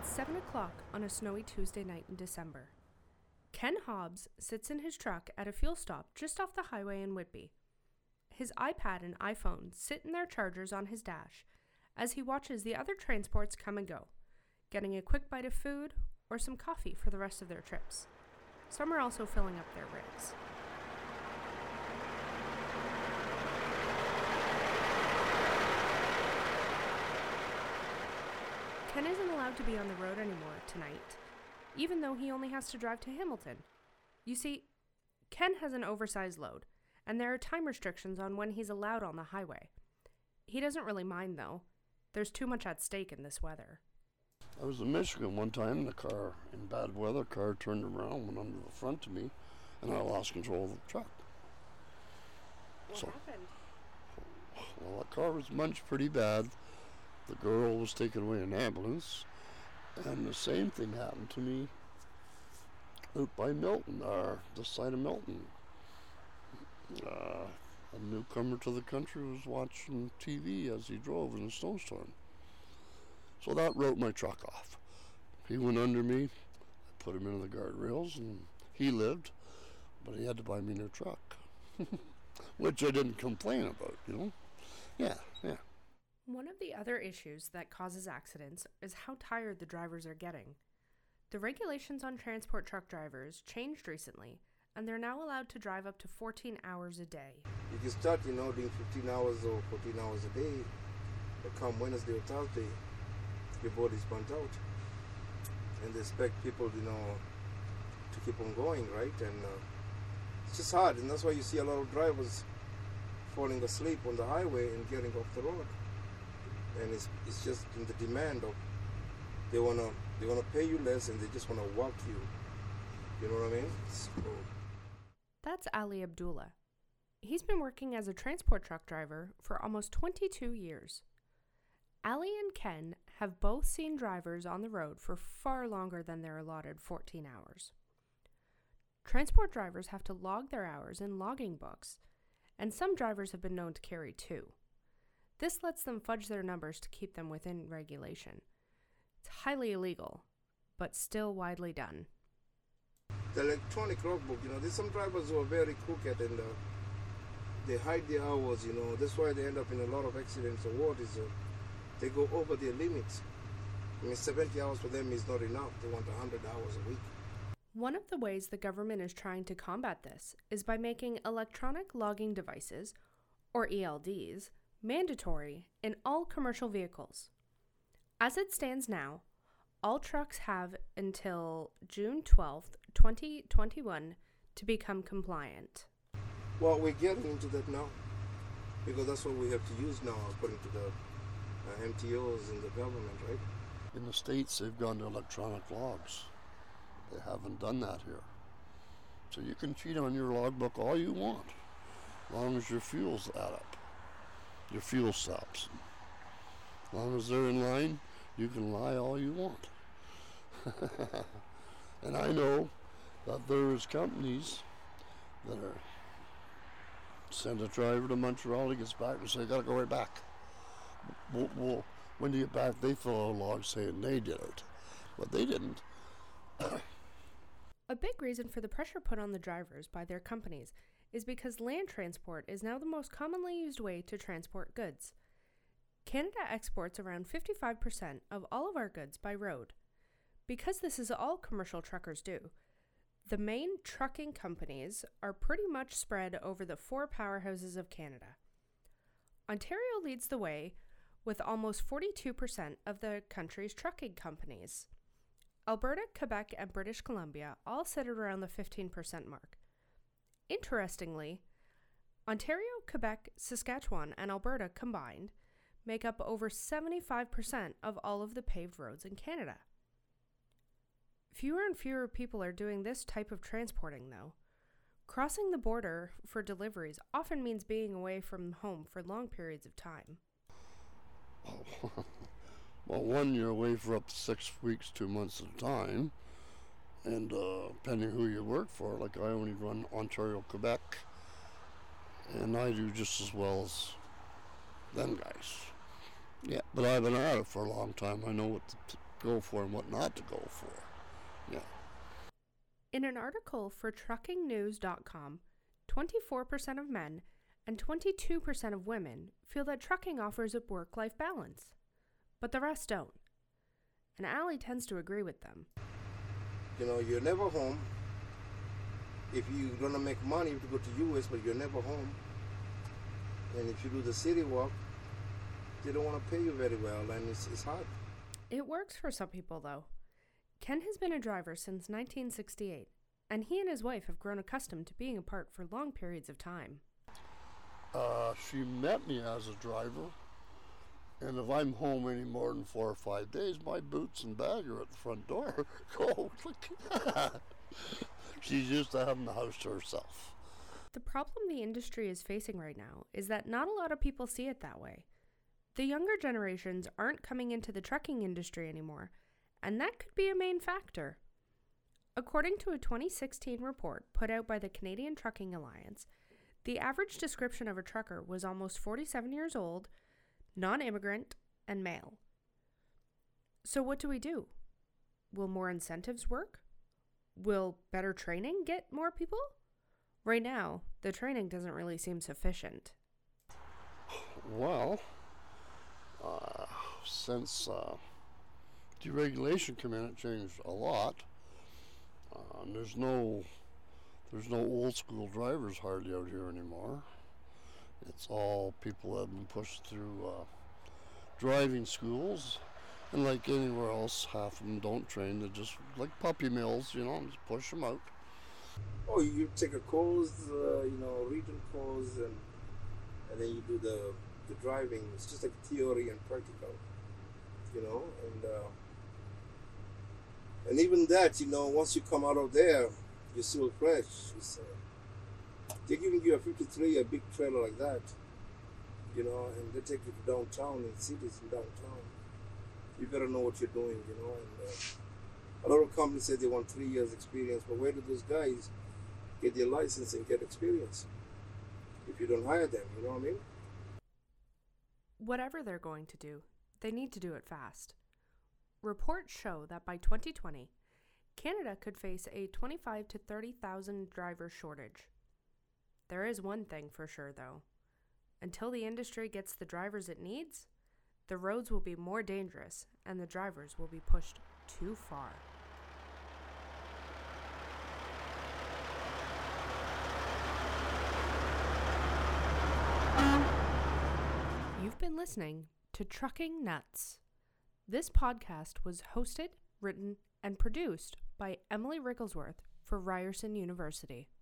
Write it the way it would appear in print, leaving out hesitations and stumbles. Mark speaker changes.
Speaker 1: It's 7 o'clock on a snowy Tuesday night in December. Ken Hobbs sits in his truck at a fuel stop just off the highway in Whitby. His iPad and iPhone sit in their chargers on his dash as he watches the other transports come and go, getting a quick bite of food or some coffee for the rest of their trips. Some are also filling up their rigs. Ken isn't allowed to be on the road anymore tonight, even though he only has to drive to Hamilton. You see, Ken has an oversized load, and there are time restrictions on when he's allowed on the highway. He doesn't really mind, though. There's too much at stake in this weather.
Speaker 2: I was in Michigan one time in the car, in bad weather, car turned around, went under the front of me, and I lost control of the truck.
Speaker 1: What happened?
Speaker 2: Well, the car was munched pretty bad. The girl was taken away in an ambulance, and the same thing happened to me out by Milton, this side of Milton. A newcomer to the country was watching TV as he drove in a snowstorm. So that wrote my truck off. He went under me, I put him into the guardrails, and he lived, but he had to buy me a new truck, which I didn't complain about, you know? Yeah.
Speaker 1: One of the other issues that causes accidents is how tired the drivers are getting. The regulations on transport truck drivers changed recently, and they're now allowed to drive up to 14 hours a day.
Speaker 3: If you start, doing 15 hours or 14 hours a day, but come Wednesday or Thursday, your body's burnt out. And they expect people, to keep on going, right? And it's just hard, and that's why you see a lot of drivers falling asleep on the highway and getting off the road. And it's just in the demand of they wanna pay you less and they just wanna walk you. You know what I mean?
Speaker 1: That's Ali Abdullah. He's been working as a transport truck driver for almost 22 years. Ali and Ken have both seen drivers on the road for far longer than their allotted 14 hours. Transport drivers have to log their hours in logging books, and some drivers have been known to carry two. This lets them fudge their numbers to keep them within regulation. It's highly illegal, but still widely done.
Speaker 3: The electronic logbook, there's some drivers who are very crooked and they hide their hours, That's why they end up in a lot of accidents. Or what is they go over their limits. 70 hours for them is not enough. They want 100 hours a week.
Speaker 1: One of the ways the government is trying to combat this is by making electronic logging devices, or ELDs, mandatory in all commercial vehicles. As it stands now, all trucks have until June 12th, 2021 to become compliant.
Speaker 3: Well, we're getting into that now because that's what we have to use now according to the MTOs in the government, right?
Speaker 2: In the States, they've gone to electronic logs. They haven't done that here. So you can cheat on your logbook all you want, as long as your fuels add up. Your fuel stops. As long as they're in line, you can lie all you want. And I know that there's companies that are send a driver to Montreal, he gets back and say, I gotta go right back. Well, when you get back, they fill out a log saying they did it, but they didn't.
Speaker 1: A big reason for the pressure put on the drivers by their companies is because land transport is now the most commonly used way to transport goods. Canada exports around 55% of all of our goods by road. Because this is all commercial truckers do, the main trucking companies are pretty much spread over the four powerhouses of Canada. Ontario leads the way with almost 42% of the country's trucking companies. Alberta, Quebec, and British Columbia all sit at around the 15% mark. Interestingly, Ontario, Quebec, Saskatchewan, and Alberta combined make up over 75% of all of the paved roads in Canada. Fewer and fewer people are doing this type of transporting, though. Crossing the border for deliveries often means being away from home for long periods of time.
Speaker 2: Well, one, you're away for up to 6 weeks, 2 months at a time. And depending who you work for, like I only run Ontario, Quebec, and I do just as well as them guys. Yeah, but I've been at it for a long time. I know what the go for and what not to go for. Yeah.
Speaker 1: In an article for truckingnews.com, 24% of men and 22% of women feel that trucking offers a work-life balance, but the rest don't. And Allie tends to agree with them.
Speaker 3: You know, you're never home. If you're going to make money, you have to go to U.S., but you're never home. And if you do the city work, they don't want to pay you very well, and it's hard.
Speaker 1: It works for some people, though. Ken has been a driver since 1968, and he and his wife have grown accustomed to being apart for long periods of time.
Speaker 2: She met me as a driver, and if I'm home any more than 4 or 5 days, my boots and bag are at the front door. Go, she's used to having the house to herself.
Speaker 1: The problem the industry is facing right now is that not a lot of people see it that way. The younger generations aren't coming into the trucking industry anymore, and that could be a main factor. According to a 2016 report put out by the Canadian Trucking Alliance, the average description of a trucker was almost 47 years old, non-immigrant, and male. So what do we do? Will more incentives work? Will better training get more people? Right now, the training doesn't really seem sufficient.
Speaker 2: Well, since deregulation came in, it changed a lot. There's no old school drivers hardly out here anymore. It's all people that have been pushed through driving schools, and like anywhere else, half of them don't train. They're just like puppy mills, just push them out.
Speaker 3: Oh, you take a course, region course, and then you do the driving. It's just like theory and practical, and even that, once you come out of there, you're still fresh. They're giving you a 53, a big trailer like that, and they take you to downtown, in cities in downtown. You better know what you're doing, and a lot of companies say they want 3 years experience, but where do those guys get their license and get experience if you don't hire them, you know what I mean?
Speaker 1: Whatever they're going to do, they need to do it fast. Reports show that by 2020, Canada could face a 25,000 to 30,000 driver shortage. There is one thing for sure, though. Until the industry gets the drivers it needs, the roads will be more dangerous and the drivers will be pushed too far. You've been listening to Trucking Nuts. This podcast was hosted, written, and produced by Emily Rigglesworth for Ryerson University.